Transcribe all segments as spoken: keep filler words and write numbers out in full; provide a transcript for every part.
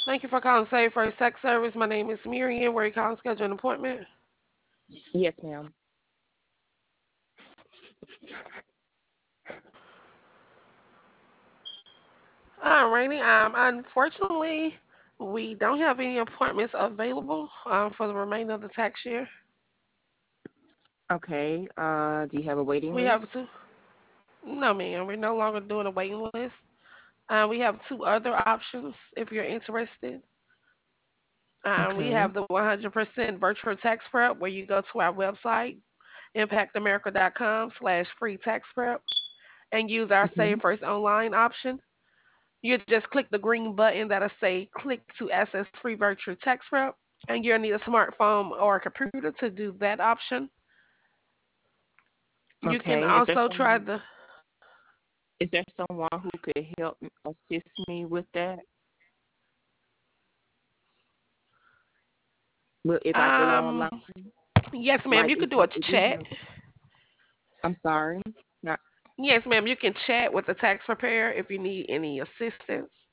Thank you for calling Save First Tech Service. My name is Miriam. Where you calling schedule an appointment? Yes, ma'am. Alrighty. Um, unfortunately, we don't have any appointments available um, for the remainder of the tax year. Okay. Uh, do you have a waiting We have list? two. No, ma'am. We're no longer doing a waiting list. Uh, we have two other options if you're interested. Um, we Okay. have the one hundred percent virtual tax prep where you go to our website, impact america dot com slash free tax prep, and use our Okay. Save First Online option. You just click the green button that'll say click to access free virtual tax prep, and you'll need a smartphone or a computer to do that option. You can Okay. Is there also try some the is there someone who could help m- assist me with that? Well, if I go um online, yes ma'am, like you if can do you, a if you chat. have, I'm sorry. Not Yes ma'am, you can chat with the tax preparer if you need any assistance.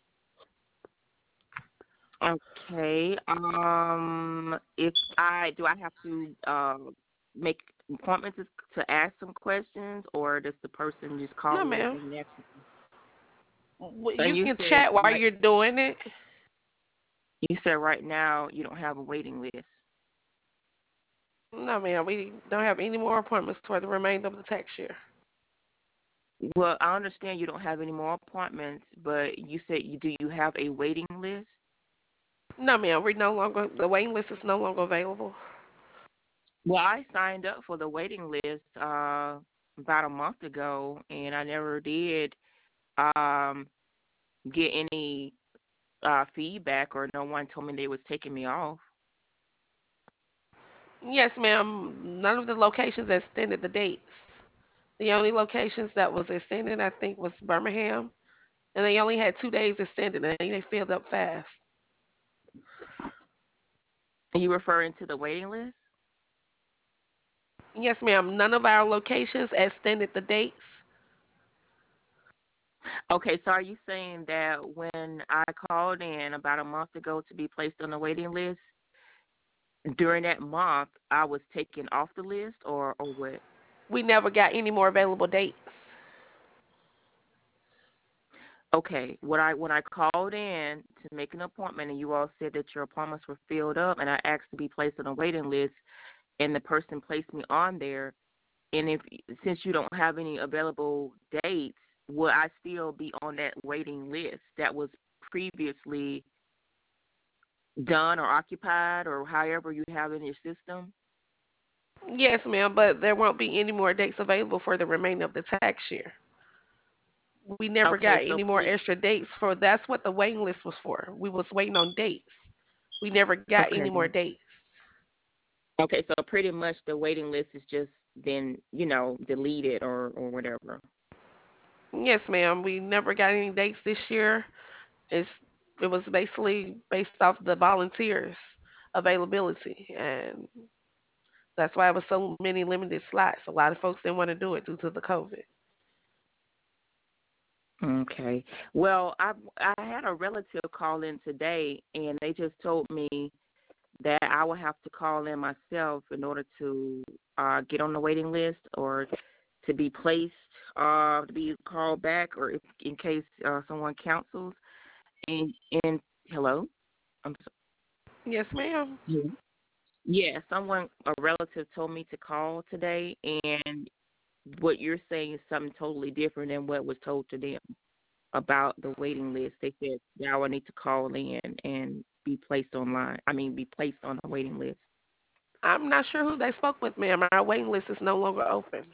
okay. Um, if I do, I have to uh make appointments to, to ask some questions, or does the person just No call in ma'am. and ask? W- And You you can said chat while right you're doing it. you said right now you don't have a waiting list. No ma'am, we don't have any more appointments for the remainder of the tax year. Well, I understand you don't have any more appointments, but you said you do you have a waiting list? No ma'am, we're no longer the waiting list is no longer available. Well, I signed up for the waiting list uh about a month ago and I never did um get any uh feedback or no one told me they was taking me off. Yes, ma'am. None of the locations extended the dates. The only locations that was extended, I think, was Birmingham, and they only had two days extended, and they filled up fast. Are you referring to the waiting list? Yes, ma'am. None of our locations extended the dates. Okay, so are you saying that when I called in about a month ago to be placed on the waiting list, during that month I was taken off the list or or what? We never got any more available dates. Okay, what I when I called in to make an appointment and you all said that your appointments were filled up and I asked to be placed on a waiting list and the person placed me on there, and if since you don't have any available dates, will I still be on that waiting list that was previously done or occupied or however you have in your system? Yes, ma'am, but there won't be any more dates available for the remainder of the tax year. We never Okay, got so any more pretty extra dates for that's what the waiting list was for. We was waiting on dates. We never got any okay. more dates. Okay, so pretty much the waiting list has just been, you know, deleted or or whatever. Yes, ma'am. We never got any dates this year. It's it was basically based off the volunteers availability, and that's why it was so many limited slots. A lot of folks didn't want to do it due to the COVID. Okay. Well, I I had a relative call in today and they just told me that I will have to call in myself in order to uh get on the waiting list or to be placed uh to be called back or if in case uh someone cancels and and hello. I'm so, Yes, ma'am. yeah. Yeah, someone a relative told me to call today and what you're saying is something totally different than what was told to them about the waiting list. They said now I need to call in and be placed online. I mean, be placed on the waiting list. I'm not sure who they spoke with, ma'am. Our waiting list is no longer open.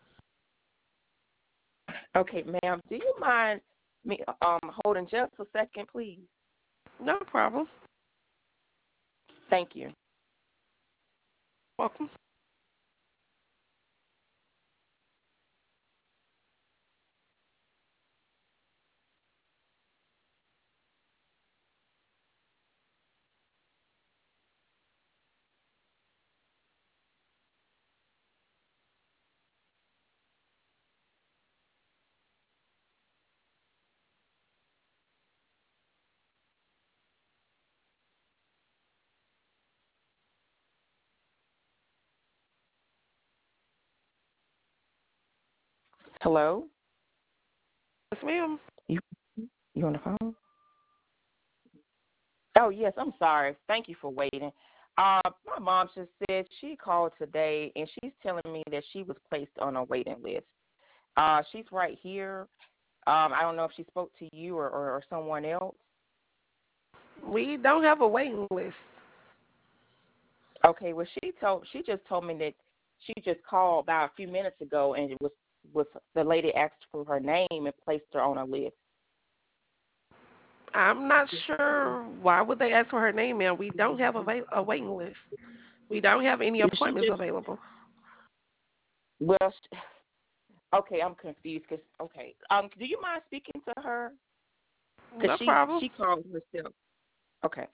Okay, ma'am, do you mind me um holding just a second, please? No problem. Thank you. Welcome. Hello? Yes, ma'am. You you on the phone? Oh yes, I'm sorry. Thank you for waiting. Uh, my mom just said she called today and she's telling me that she was placed on a waiting list. Uh, she's right here. Um, I don't know if she spoke to you or, or, or someone else. We don't have a waiting list. Okay, well she told she just told me that she just called about a few minutes ago and it was was the lady asked for her name and placed her on a list. I'm not sure why would they ask for her name, ma'am. We don't have a, va- a waiting list. We don't have any She appointments just available. well, sh okay, I'm confused because okay, um, do you mind speaking to her? Because No she problem. she called herself. Okay.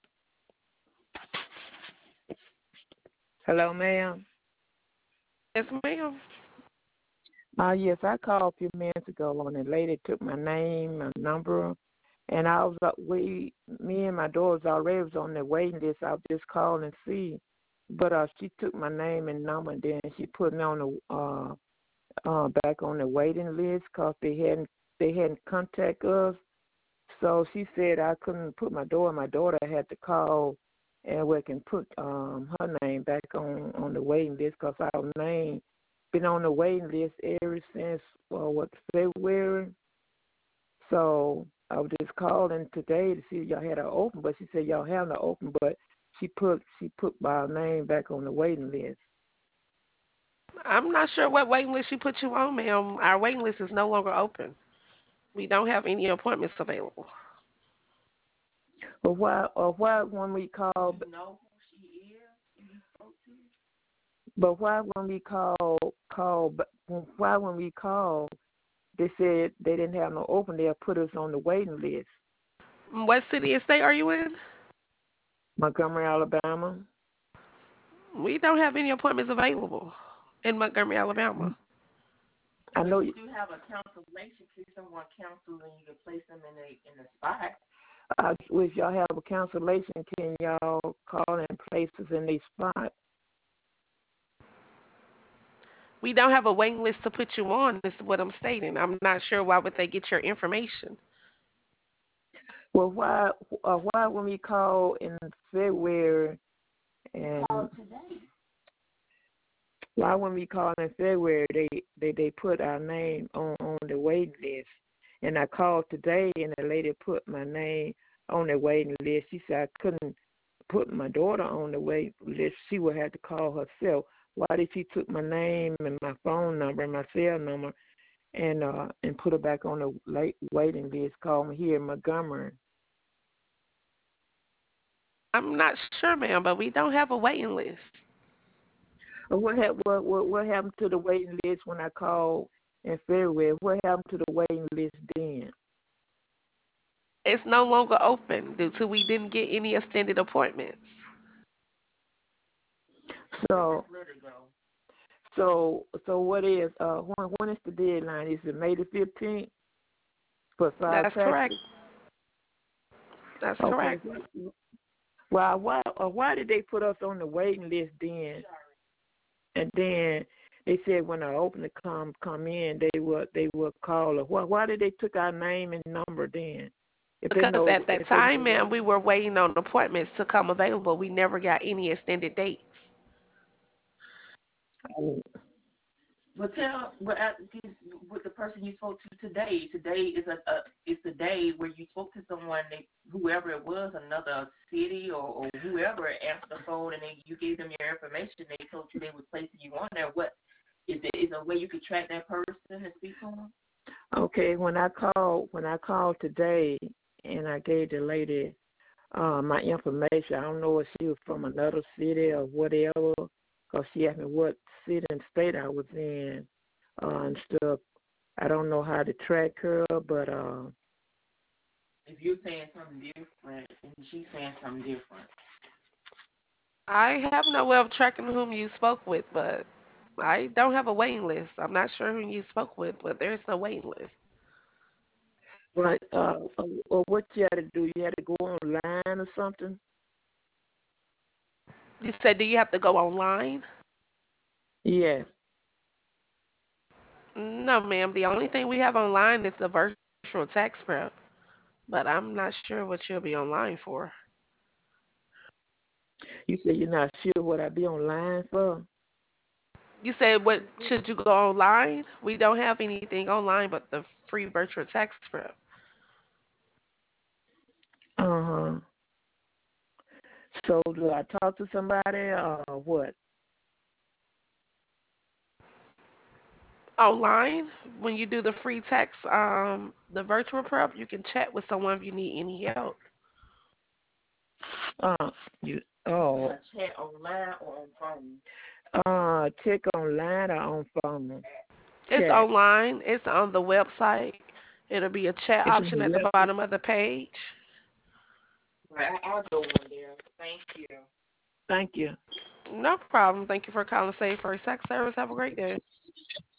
Hello, ma'am. Yes, ma'am. Uh, yes, I called a few minutes ago, and the lady took my name, my number, and I was uh, we, me and my daughters already was on the waiting list. I was just calling and see, but uh, she took my name and number, and then she put me on the uh, uh, back on the waiting list because they hadn't they hadn't contact us. So she said I couldn't put my daughter. My daughter had to call, and we can put um, her name back on, on the waiting list because our name been on the waiting list ever since well, what February. So I was just calling today to see if y'all had her open, but she said y'all have her open, but she put she put my name back on the waiting list. I'm not sure what waiting list she put you on, ma'am. Our waiting list is no longer open. We don't have any appointments available. But why or why when we call? Know who she is? Who you spoke to? But why when we call call? Why when we call? They said they didn't have no open. They'll put us on the waiting list. What city and state are you in? Montgomery, Alabama. We don't have any appointments available in Montgomery, Alabama. I But know. you do have a cancellation. If someone cancels and you can place them in a in a spot. Uh, if y'all have a cancellation, can y'all call and place us in these spots? We don't have a waiting list to put you on. Is what I'm stating. I'm not sure why would they get your information. Well, why? Uh, why when we call in February and why when we call in February they they, they put our name on, on the waiting list, and I called today and the lady put my name on the waiting list. She said I couldn't put my daughter on the waiting list. She would have to call herself. Why did she took my name and my phone number and my cell number and uh and put her back on the late waiting list? Call me here in Montgomery. I'm not sure, ma'am, but we don't have a waiting list. Uh, What, hap- what what what happened to the waiting list when I called in February? What happened to the waiting list then? It's no longer open due to we didn't get any extended appointments. So so so what is uh when when is the deadline? Is it May the fifteenth for five That's correct. taxes? That's Okay. correct. Well, why uh, why did they put us on the waiting list then? And then they said when I open to come come in, they would they would call her. Why why did they took our name and number then? If they Because know at that if they time, know. ma'am, we were waiting on appointments to come available. We never got any extended dates. Oh, But tell, but at, with the person you spoke to today, today is a, a is the day where you spoke to someone, they, whoever it was, another city or, or whoever answered the phone, and then you gave them your information. They told you they were placing you on there. What is there is there a way you could track that person and speak to them? okay, when I called when I called today and I gave the lady uh, my information, I don't know if she was from another city or whatever, because she asked me what city and state I was in uh, and stuff. I don't know how to track her, but uh, If you're saying something different and she's saying something different. I have no way of tracking whom you spoke with, but I don't have a waiting list. I'm not sure who you spoke with, but there's no waiting list. but uh, uh, uh, what you had to do? You had to go online or something? You said, do you have to go online? Yes. No, ma'am. The only thing we have online is the virtual tax prep, but I'm not sure what you'll be online for. You said you're not sure what I be online for? You said what should you go online? We don't have anything online but the free virtual tax prep. Uh huh. So do I talk to somebody or what? Online, when you do the free tax, um, the virtual prep, you can chat with someone if you need any help. Uh, you oh. Chat online or on phone? Uh, check online or on phone? It's Chat. online. It's on the website. It'll be a chat It's on option the at the website. bottom of the page. Right, I- I'll go on there. Thank you. Thank you. No problem. Thank you for calling Save First Tax Service. Have a great day.